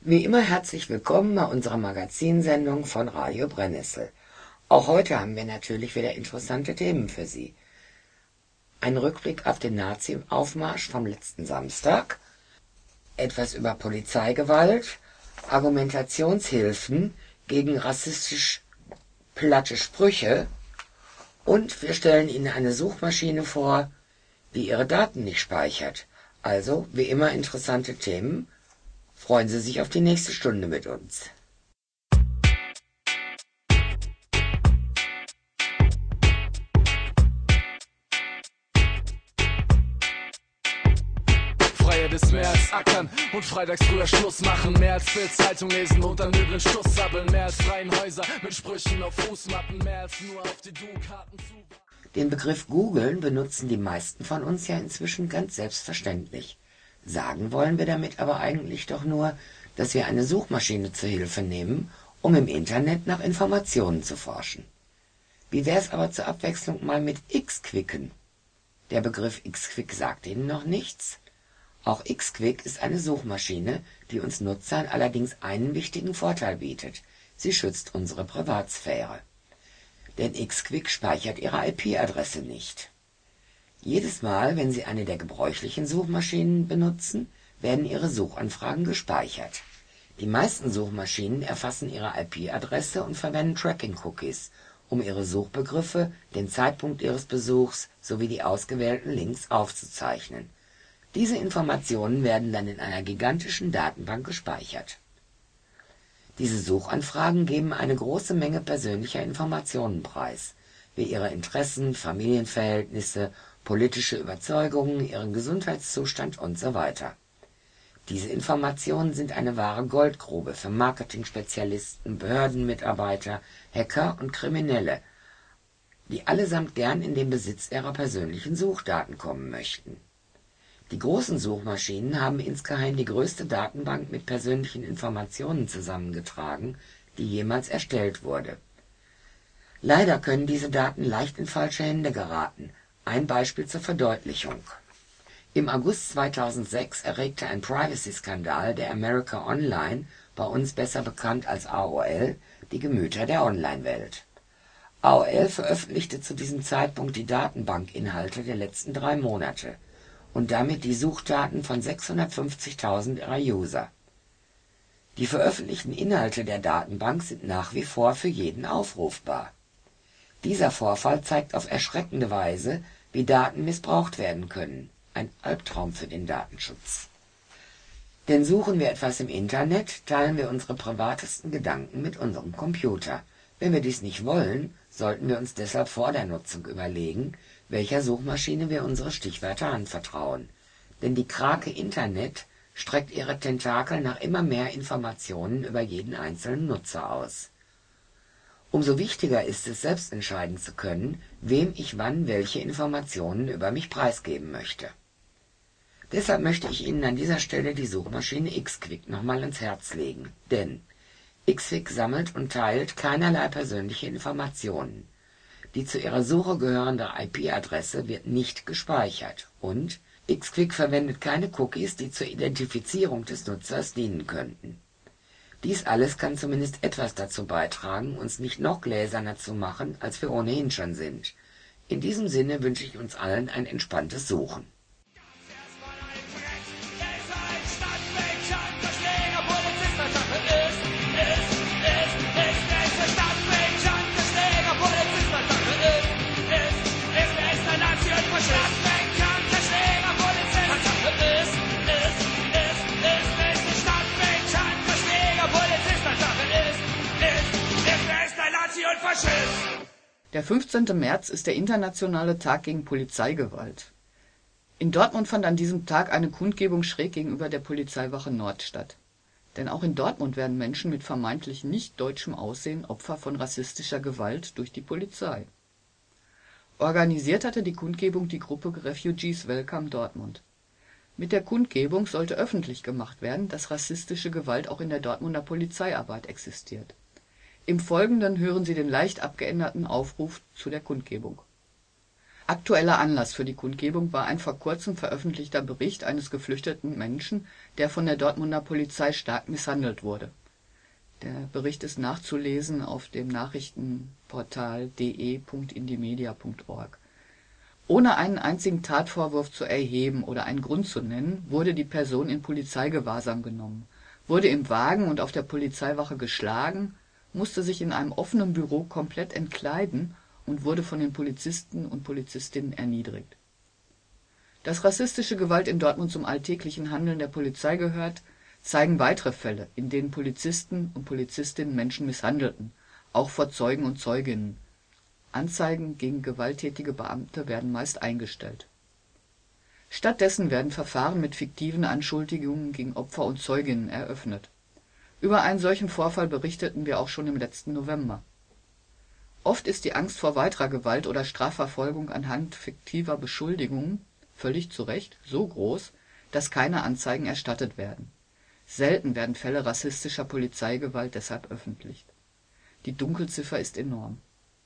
Wie immer herzlich willkommen bei unserer Magazinsendung von Radio Brennnessel. Auch heute haben wir natürlich wieder interessante Themen für Sie. Ein Rückblick auf den Nazi-Aufmarsch vom letzten Samstag, etwas über Polizeigewalt, Argumentationshilfen gegen rassistisch platte Sprüche und wir stellen Ihnen eine Suchmaschine vor, die Ihre Daten nicht speichert. Also, wie immer interessante Themen. Freuen Sie sich auf die nächste Stunde mit uns. Freie des mehr als ackern und freitags früher Schluss machen. Mehr als Bild-Zeitung lesen und an übrigen Stuss sabbeln. Mehr als freien Häuser mit Sprüchen auf Fußmatten. Mehr als nur auf die Du-Karten zu. Den Begriff googeln benutzen die meisten von uns ja inzwischen ganz selbstverständlich. Sagen wollen wir damit aber eigentlich doch nur, dass wir eine Suchmaschine zur Hilfe nehmen, um im Internet nach Informationen zu forschen. Wie wär's aber zur Abwechslung mal mit Xquicken? Der Begriff Xquick sagt Ihnen noch nichts? Auch Xquick ist eine Suchmaschine, die uns Nutzern allerdings einen wichtigen Vorteil bietet. Sie schützt unsere Privatsphäre. Denn Xquick speichert Ihre IP-Adresse nicht. Jedes Mal, wenn Sie eine der gebräuchlichen Suchmaschinen benutzen, werden Ihre Suchanfragen gespeichert. Die meisten Suchmaschinen erfassen Ihre IP-Adresse und verwenden Tracking-Cookies, um Ihre Suchbegriffe, den Zeitpunkt Ihres Besuchs sowie die ausgewählten Links aufzuzeichnen. Diese Informationen werden dann in einer gigantischen Datenbank gespeichert. Diese Suchanfragen geben eine große Menge persönlicher Informationen preis, wie Ihre Interessen, Familienverhältnisse, politische Überzeugungen, Ihren Gesundheitszustand und so weiter. Diese Informationen sind eine wahre Goldgrube für Marketing-Spezialisten, Behördenmitarbeiter, Hacker und Kriminelle, die allesamt gern in den Besitz ihrer persönlichen Suchdaten kommen möchten. Die großen Suchmaschinen haben insgeheim die größte Datenbank mit persönlichen Informationen zusammengetragen, die jemals erstellt wurde. Leider können diese Daten leicht in falsche Hände geraten. Ein Beispiel zur Verdeutlichung. Im August 2006 erregte ein Privacy-Skandal der America Online, bei uns besser bekannt als AOL, die Gemüter der Online-Welt. AOL veröffentlichte zu diesem Zeitpunkt die Datenbankinhalte der letzten 3 Monate und damit die Suchdaten von 650.000 ihrer User. Die veröffentlichten Inhalte der Datenbank sind nach wie vor für jeden aufrufbar. Dieser Vorfall zeigt auf erschreckende Weise, wie Daten missbraucht werden können. Ein Albtraum für den Datenschutz. Denn suchen wir etwas im Internet, teilen wir unsere privatesten Gedanken mit unserem Computer. Wenn wir dies nicht wollen, sollten wir uns deshalb vor der Nutzung überlegen, welcher Suchmaschine wir unsere Stichwörter anvertrauen. Denn die Krake Internet streckt ihre Tentakel nach immer mehr Informationen über jeden einzelnen Nutzer aus. Umso wichtiger ist es, selbst entscheiden zu können, wem ich wann welche Informationen über mich preisgeben möchte. Deshalb möchte ich Ihnen an dieser Stelle die Suchmaschine Xquick nochmal ans Herz legen. Denn Xquick sammelt und teilt keinerlei persönliche Informationen. Die zu Ihrer Suche gehörende IP-Adresse wird nicht gespeichert. Und Xquick verwendet keine Cookies, die zur Identifizierung des Nutzers dienen könnten. Dies alles kann zumindest etwas dazu beitragen, uns nicht noch gläserner zu machen, als wir ohnehin schon sind. In diesem Sinne wünsche ich uns allen ein entspanntes Suchen. Der 15. März ist der internationale Tag gegen Polizeigewalt. In Dortmund fand an diesem Tag eine Kundgebung schräg gegenüber der Polizeiwache Nord statt. Denn auch in Dortmund werden Menschen mit vermeintlich nicht deutschem Aussehen Opfer von rassistischer Gewalt durch die Polizei. Organisiert hatte die Kundgebung die Gruppe Refugees Welcome Dortmund. Mit der Kundgebung sollte öffentlich gemacht werden, dass rassistische Gewalt auch in der Dortmunder Polizeiarbeit existiert. Im Folgenden hören Sie den leicht abgeänderten Aufruf zu der Kundgebung. Aktueller Anlass für die Kundgebung war ein vor kurzem veröffentlichter Bericht eines geflüchteten Menschen, der von der Dortmunder Polizei stark misshandelt wurde. Der Bericht ist nachzulesen auf dem Nachrichtenportal de.indimedia.org. Ohne einen einzigen Tatvorwurf zu erheben oder einen Grund zu nennen, wurde die Person in Polizeigewahrsam genommen, wurde im Wagen und auf der Polizeiwache geschlagen, musste sich in einem offenen Büro komplett entkleiden und wurde von den Polizisten und Polizistinnen erniedrigt. Dass rassistische Gewalt in Dortmund zum alltäglichen Handeln der Polizei gehört, zeigen weitere Fälle, in denen Polizisten und Polizistinnen Menschen misshandelten, auch vor Zeugen und Zeuginnen. Anzeigen gegen gewalttätige Beamte werden meist eingestellt. Stattdessen werden Verfahren mit fiktiven Anschuldigungen gegen Opfer und Zeuginnen eröffnet. Über einen solchen Vorfall berichteten wir auch schon im letzten November. Oft ist die Angst vor weiterer Gewalt oder Strafverfolgung anhand fiktiver Beschuldigungen, völlig zu Recht, so groß, dass keine Anzeigen erstattet werden. Selten werden Fälle rassistischer Polizeigewalt deshalb öffentlich. Die Dunkelziffer ist enorm.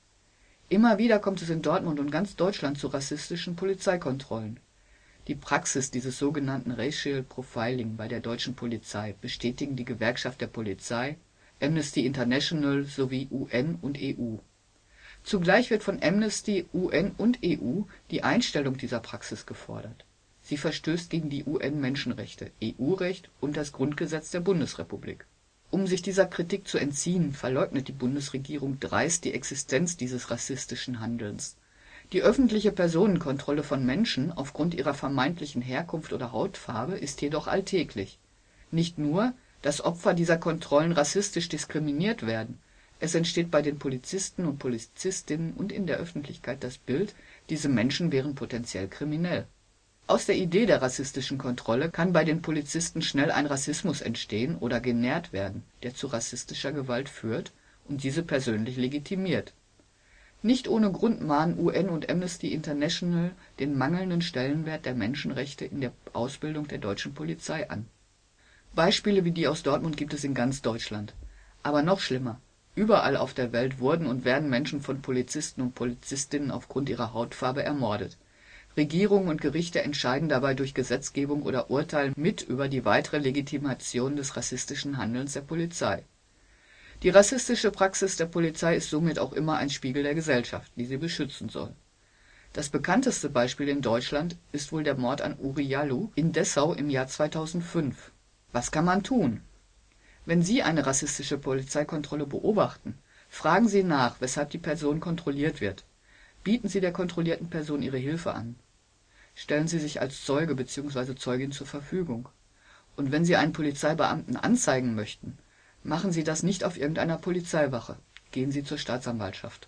Immer wieder kommt es in Dortmund und ganz Deutschland zu rassistischen Polizeikontrollen. Die Praxis dieses sogenannten Racial Profiling bei der deutschen Polizei bestätigen die Gewerkschaft der Polizei, Amnesty International sowie UN und EU. Zugleich wird von Amnesty, UN und EU die Einstellung dieser Praxis gefordert. Sie verstößt gegen die UN-Menschenrechte, EU-Recht und das Grundgesetz der Bundesrepublik. Um sich dieser Kritik zu entziehen, verleugnet die Bundesregierung dreist die Existenz dieses rassistischen Handelns. Die öffentliche Personenkontrolle von Menschen aufgrund ihrer vermeintlichen Herkunft oder Hautfarbe ist jedoch alltäglich. Nicht nur, dass Opfer dieser Kontrollen rassistisch diskriminiert werden, es entsteht bei den Polizisten und Polizistinnen und in der Öffentlichkeit das Bild, diese Menschen wären potenziell kriminell. Aus der Idee der rassistischen Kontrolle kann bei den Polizisten schnell ein Rassismus entstehen oder genährt werden, der zu rassistischer Gewalt führt und diese persönlich legitimiert. Nicht ohne Grund mahnen UN und Amnesty International den mangelnden Stellenwert der Menschenrechte in der Ausbildung der deutschen Polizei an. Beispiele wie die aus Dortmund gibt es in ganz Deutschland. Aber noch schlimmer: Überall auf der Welt wurden und werden Menschen von Polizisten und Polizistinnen aufgrund ihrer Hautfarbe ermordet. Regierungen und Gerichte entscheiden dabei durch Gesetzgebung oder Urteil mit über die weitere Legitimation des rassistischen Handelns der Polizei. Die rassistische Praxis der Polizei ist somit auch immer ein Spiegel der Gesellschaft, die sie beschützen soll. Das bekannteste Beispiel in Deutschland ist wohl der Mord an Uri Jallo in Dessau im Jahr 2005. Was kann man tun? Wenn Sie eine rassistische Polizeikontrolle beobachten, fragen Sie nach, weshalb die Person kontrolliert wird. Bieten Sie der kontrollierten Person Ihre Hilfe an. Stellen Sie sich als Zeuge bzw. Zeugin zur Verfügung. Und wenn Sie einen Polizeibeamten anzeigen möchten, machen Sie das nicht auf irgendeiner Polizeiwache. Gehen Sie zur Staatsanwaltschaft.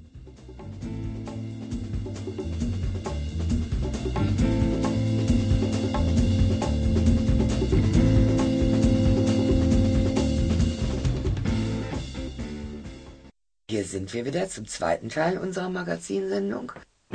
Hier sind wir wieder zum zweiten Teil unserer Magazinsendung.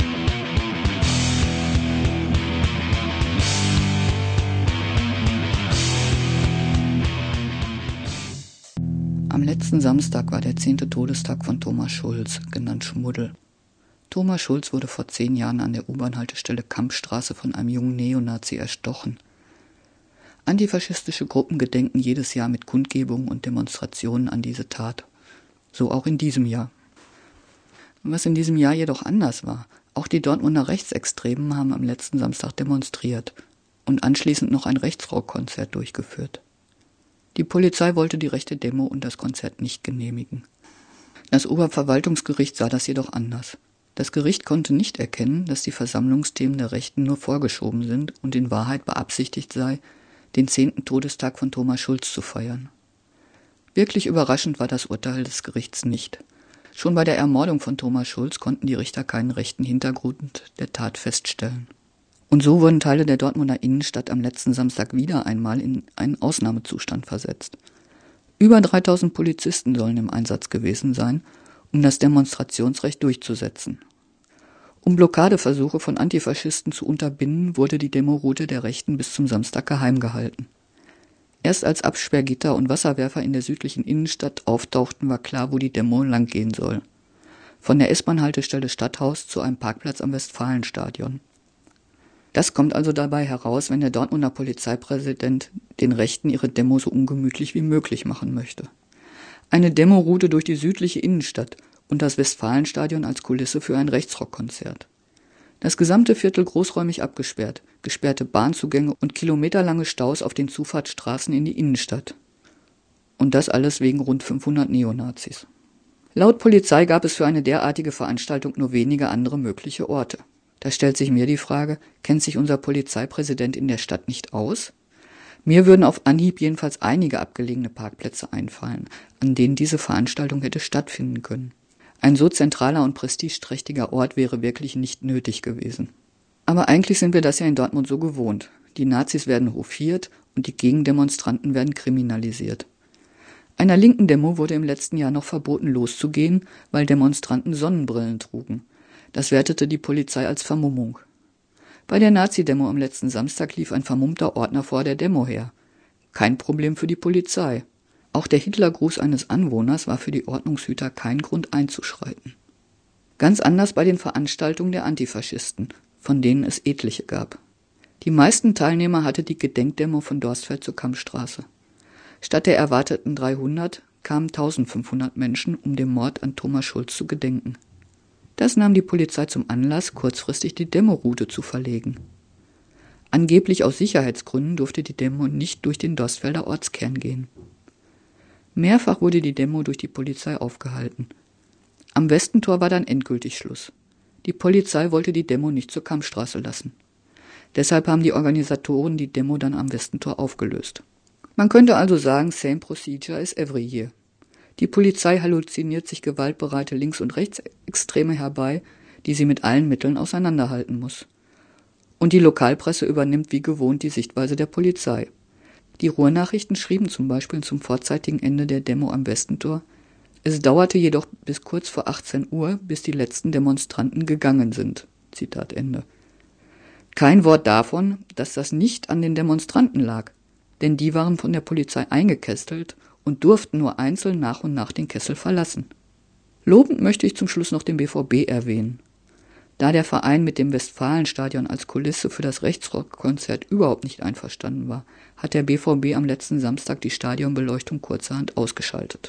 Am letzten Samstag war der 10. Todestag von Thomas Schulz, genannt Schmuddel. Thomas Schulz wurde vor 10 Jahren an der U-Bahn-Haltestelle Kampstraße von einem jungen Neonazi erstochen. Antifaschistische Gruppen gedenken jedes Jahr mit Kundgebungen und Demonstrationen an diese Tat. So auch in diesem Jahr. Was in diesem Jahr jedoch anders war: Auch die Dortmunder Rechtsextremen haben am letzten Samstag demonstriert und anschließend noch ein Rechtsrockkonzert durchgeführt. Die Polizei wollte die rechte Demo und das Konzert nicht genehmigen. Das Oberverwaltungsgericht sah das jedoch anders. Das Gericht konnte nicht erkennen, dass die Versammlungsthemen der Rechten nur vorgeschoben sind und in Wahrheit beabsichtigt sei, den 10. Todestag von Thomas Schulz zu feiern. Wirklich überraschend war das Urteil des Gerichts nicht. Schon bei der Ermordung von Thomas Schulz konnten die Richter keinen rechten Hintergrund der Tat feststellen. Und so wurden Teile der Dortmunder Innenstadt am letzten Samstag wieder einmal in einen Ausnahmezustand versetzt. Über 3000 Polizisten sollen im Einsatz gewesen sein, um das Demonstrationsrecht durchzusetzen. Um Blockadeversuche von Antifaschisten zu unterbinden, wurde die Demoroute der Rechten bis zum Samstag geheim gehalten. Erst als Absperrgitter und Wasserwerfer in der südlichen Innenstadt auftauchten, war klar, wo die Demo langgehen soll. von der S-Bahn-Haltestelle Stadthaus zu einem Parkplatz am Westfalenstadion. Das kommt also dabei heraus, wenn der Dortmunder Polizeipräsident den Rechten ihre Demo so ungemütlich wie möglich machen möchte. Eine Demoroute durch die südliche Innenstadt und das Westfalenstadion als Kulisse für ein Rechtsrockkonzert. Das gesamte Viertel großräumig abgesperrt, gesperrte Bahnzugänge und kilometerlange Staus auf den Zufahrtsstraßen in die Innenstadt. Und das alles wegen rund 500 Neonazis. Laut Polizei gab es für eine derartige Veranstaltung nur wenige andere mögliche Orte. Da stellt sich mir die Frage, kennt sich unser Polizeipräsident in der Stadt nicht aus? Mir würden auf Anhieb jedenfalls einige abgelegene Parkplätze einfallen, an denen diese Veranstaltung hätte stattfinden können. Ein so zentraler und prestigeträchtiger Ort wäre wirklich nicht nötig gewesen. Aber eigentlich sind wir das ja in Dortmund so gewohnt. Die Nazis werden hofiert und die Gegendemonstranten werden kriminalisiert. Einer linken Demo wurde im letzten Jahr noch verboten loszugehen, weil Demonstranten Sonnenbrillen trugen. Das wertete die Polizei als Vermummung. Bei der Nazi-Demo am letzten Samstag lief ein vermummter Ordner vor der Demo her. Kein Problem für die Polizei. Auch der Hitlergruß eines Anwohners war für die Ordnungshüter kein Grund einzuschreiten. Ganz anders bei den Veranstaltungen der Antifaschisten, von denen es etliche gab. Die meisten Teilnehmer hatte die Gedenkdemo von Dorstfeld zur Kampstraße. Statt der erwarteten 300 kamen 1500 Menschen, um dem Mord an Thomas Schulz zu gedenken. Das nahm die Polizei zum Anlass, kurzfristig die Demoroute zu verlegen. Angeblich aus Sicherheitsgründen durfte die Demo nicht durch den Dorstfelder Ortskern gehen. Mehrfach wurde die Demo durch die Polizei aufgehalten. Am Westentor war dann endgültig Schluss. Die Polizei wollte die Demo nicht zur Kampstraße lassen. Deshalb haben die Organisatoren die Demo dann am Westentor aufgelöst. Man könnte also sagen, same procedure as every year. Die Polizei halluziniert sich gewaltbereite Links- und Rechtsextreme herbei, die sie mit allen Mitteln auseinanderhalten muss. Und die Lokalpresse übernimmt wie gewohnt die Sichtweise der Polizei. Die Ruhrnachrichten schrieben zum Beispiel zum vorzeitigen Ende der Demo am Westentor: Es dauerte jedoch bis kurz vor 18 Uhr, bis die letzten Demonstranten gegangen sind. Zitat Ende. Kein Wort davon, dass das nicht an den Demonstranten lag, denn die waren von der Polizei eingekesselt und durften nur einzeln nach und nach den Kessel verlassen. Lobend möchte ich zum Schluss noch den BVB erwähnen. Da der Verein mit dem Westfalenstadion als Kulisse für das Rechtsrockkonzert überhaupt nicht einverstanden war, hat der BVB am letzten Samstag die Stadionbeleuchtung kurzerhand ausgeschaltet.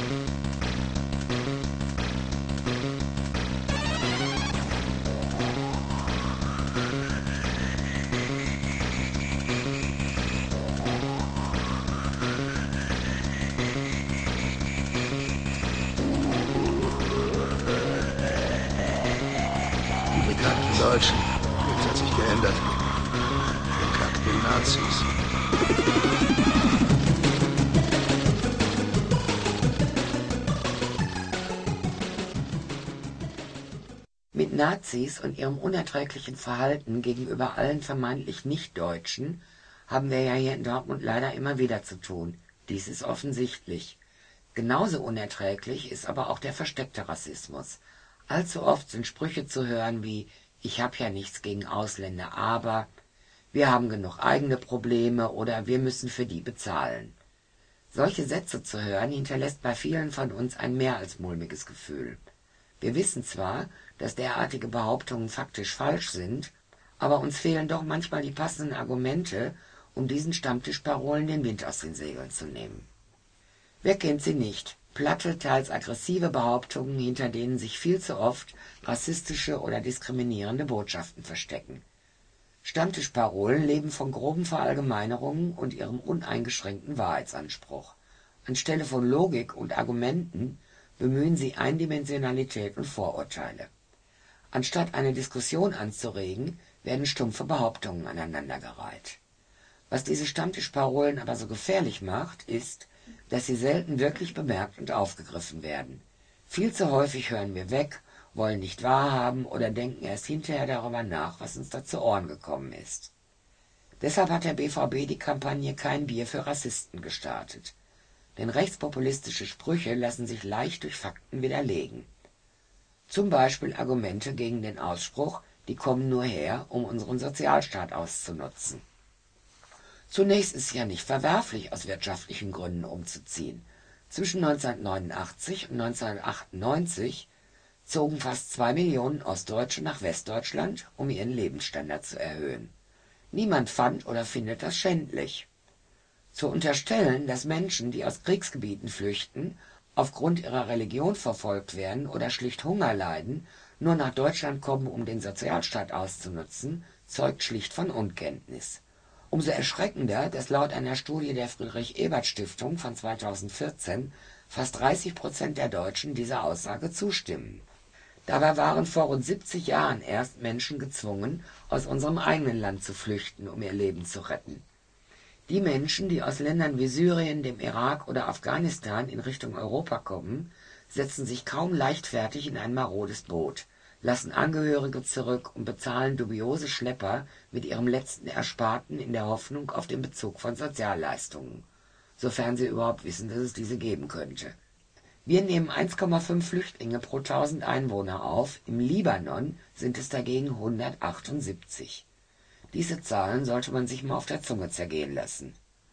Deutschen. Nichts hat sich geändert. Verkackte Nazis. Mit Nazis und ihrem unerträglichen Verhalten gegenüber allen vermeintlich Nicht-Deutschen haben wir ja hier in Dortmund leider immer wieder zu tun. Dies ist offensichtlich. Genauso unerträglich ist aber auch der versteckte Rassismus. Allzu oft sind Sprüche zu hören wie: Ich habe ja nichts gegen Ausländer, aber wir haben genug eigene Probleme oder wir müssen für die bezahlen. Solche Sätze zu hören, hinterlässt bei vielen von uns ein mehr als mulmiges Gefühl. Wir wissen zwar, dass derartige Behauptungen faktisch falsch sind, aber uns fehlen doch manchmal die passenden Argumente, um diesen Stammtischparolen den Wind aus den Segeln zu nehmen. Wer kennt sie nicht? Platte, teils aggressive Behauptungen, hinter denen sich viel zu oft rassistische oder diskriminierende Botschaften verstecken. Stammtischparolen leben von groben Verallgemeinerungen und ihrem uneingeschränkten Wahrheitsanspruch. Anstelle von Logik und Argumenten bemühen sie Eindimensionalität und Vorurteile. Anstatt eine Diskussion anzuregen, werden stumpfe Behauptungen aneinandergereiht. Was diese Stammtischparolen aber so gefährlich macht, ist, dass sie selten wirklich bemerkt und aufgegriffen werden. Viel zu häufig hören wir weg, wollen nicht wahrhaben oder denken erst hinterher darüber nach, was uns da zu Ohren gekommen ist. Deshalb hat der BVB die Kampagne Kein Bier für Rassisten gestartet. Denn rechtspopulistische Sprüche lassen sich leicht durch Fakten widerlegen. Zum Beispiel Argumente gegen den Ausspruch, die kommen nur her, um unseren Sozialstaat auszunutzen. Zunächst ist es ja nicht verwerflich, aus wirtschaftlichen Gründen umzuziehen. Zwischen 1989 und 1998 zogen fast 2 Millionen Ostdeutsche nach Westdeutschland, um ihren Lebensstandard zu erhöhen. Niemand fand oder findet das schändlich. Zu unterstellen, dass Menschen, die aus Kriegsgebieten flüchten, aufgrund ihrer Religion verfolgt werden oder schlicht Hunger leiden, nur nach Deutschland kommen, um den Sozialstaat auszunutzen, zeugt schlicht von Unkenntnis. Umso erschreckender, dass laut einer Studie der Friedrich-Ebert-Stiftung von 2014 fast 30% der Deutschen dieser Aussage zustimmen. Dabei waren vor rund 70 Jahren erst Menschen gezwungen, aus unserem eigenen Land zu flüchten, um ihr Leben zu retten. Die Menschen, die aus Ländern wie Syrien, dem Irak oder Afghanistan in Richtung Europa kommen, setzen sich kaum leichtfertig in ein marodes Boot, lassen Angehörige zurück und bezahlen dubiose Schlepper mit ihrem letzten Ersparten in der Hoffnung auf den Bezug von Sozialleistungen, sofern sie überhaupt wissen, dass es diese geben könnte. Wir nehmen 1,5 Flüchtlinge pro 1000 Einwohner auf, im Libanon sind es dagegen 178. Diese Zahlen sollte man sich mal auf der Zunge zergehen lassen.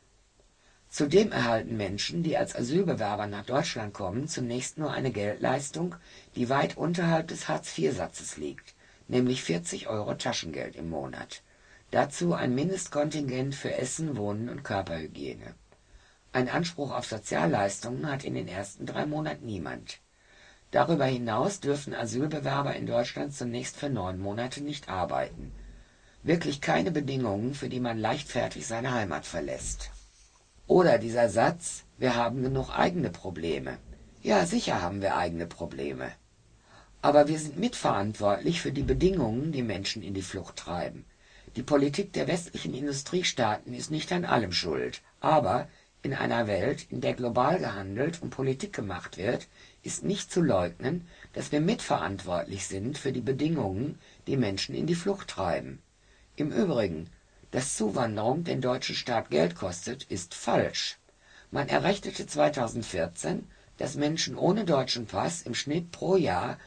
Zudem erhalten Menschen, die als Asylbewerber nach Deutschland kommen, zunächst nur eine Geldleistung, die weit unterhalb des Hartz-IV-Satzes liegt, nämlich 40 € Taschengeld im Monat. Dazu ein Mindestkontingent für Essen, Wohnen und Körperhygiene. Ein Anspruch auf Sozialleistungen hat in den ersten 3 Monaten niemand. Darüber hinaus dürfen Asylbewerber in Deutschland zunächst für 9 Monate nicht arbeiten. Wirklich keine Bedingungen, für die man leichtfertig seine Heimat verlässt. Oder dieser Satz, wir haben genug eigene Probleme. Ja, sicher haben wir eigene Probleme. Aber wir sind mitverantwortlich für die Bedingungen, die Menschen in die Flucht treiben. Die Politik der westlichen Industriestaaten ist nicht an allem schuld, aber in einer Welt, in der global gehandelt und Politik gemacht wird, ist nicht zu leugnen, dass wir mitverantwortlich sind für die Bedingungen, die Menschen in die Flucht treiben. Im Übrigen, dass Zuwanderung den deutschen Staat Geld kostet, ist falsch. Man errechnete 2014, dass Menschen ohne deutschen Pass im Schnitt pro Jahr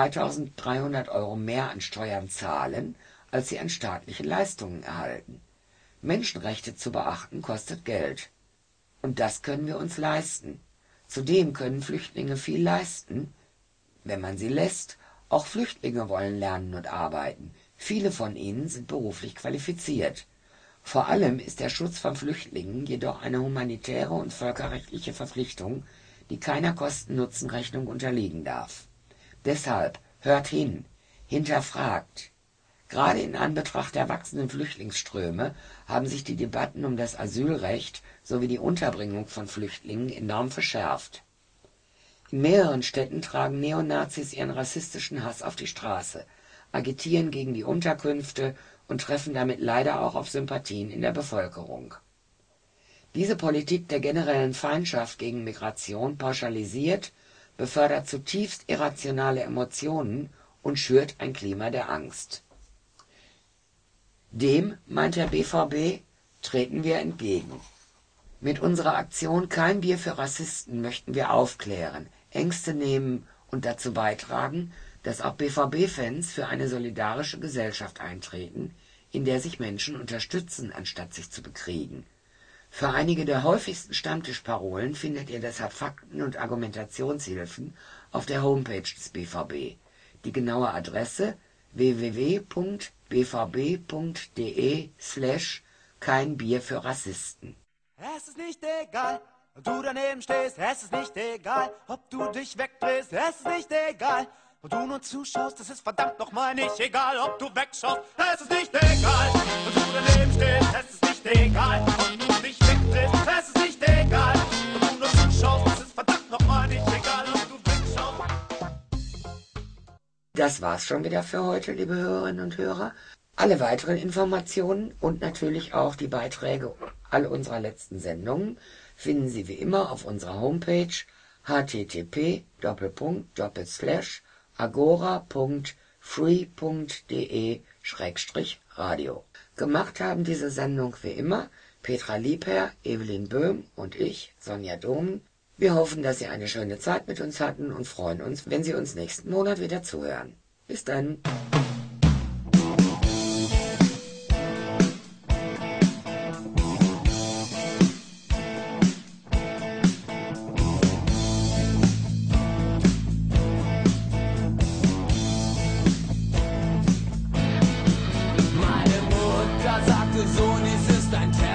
3.300 € mehr an Steuern zahlen, als sie an staatlichen Leistungen erhalten. Menschenrechte zu beachten kostet Geld. Und das können wir uns leisten. Zudem können Flüchtlinge viel leisten, wenn man sie lässt. Auch Flüchtlinge wollen lernen und arbeiten. Viele von ihnen sind beruflich qualifiziert. Vor allem ist der Schutz von Flüchtlingen jedoch eine humanitäre und völkerrechtliche Verpflichtung, die keiner Kosten-Nutzen-Rechnung unterliegen darf. Deshalb hört hin, hinterfragt. Gerade in Anbetracht der wachsenden Flüchtlingsströme haben sich die Debatten um das Asylrecht sowie die Unterbringung von Flüchtlingen enorm verschärft. In mehreren Städten tragen Neonazis ihren rassistischen Hass auf die Straße, agitieren gegen die Unterkünfte und treffen damit leider auch auf Sympathien in der Bevölkerung. Diese Politik der generellen Feindschaft gegen Migration pauschalisiert, befördert zutiefst irrationale Emotionen und schürt ein Klima der Angst. Dem, meint der BVB, treten wir entgegen. Mit unserer Aktion Kein Bier für Rassisten möchten wir aufklären, Ängste nehmen und dazu beitragen, dass auch BVB-Fans für eine solidarische Gesellschaft eintreten, in der sich Menschen unterstützen, anstatt sich zu bekriegen. Für einige der häufigsten Stammtischparolen findet ihr deshalb Fakten und Argumentationshilfen auf der Homepage des BVB. Die genaue Adresse www.bvb.de/Kein Bier für Rassisten. Es ist nicht egal, ob du daneben stehst, es ist nicht egal, ob du dich wegdrehst, es ist nicht egal, wo du nur zuschaust, es ist verdammt nochmal nicht egal, ob du wegschaust, es ist nicht egal, ob du daneben stehst, es ist nicht egal, ob du dich wegdrehst, es ist nicht egal, wo du nur zuschaust, es ist verdammt nochmal nicht egal, ob du wegschaust. Das war's schon wieder für heute, liebe Hörerinnen und Hörer. Alle weiteren Informationen und natürlich auch die Beiträge all unserer letzten Sendungen finden Sie wie immer auf unserer Homepage http://agora.free.de/radio. Gemacht haben diese Sendung wie immer Petra Liebherr, Evelyn Böhm und ich, Sonja Domen. Wir hoffen, dass Sie eine schöne Zeit mit uns hatten und freuen uns, wenn Sie uns nächsten Monat wieder zuhören. Bis dann. Onkel Sohn, es ist ein Terror.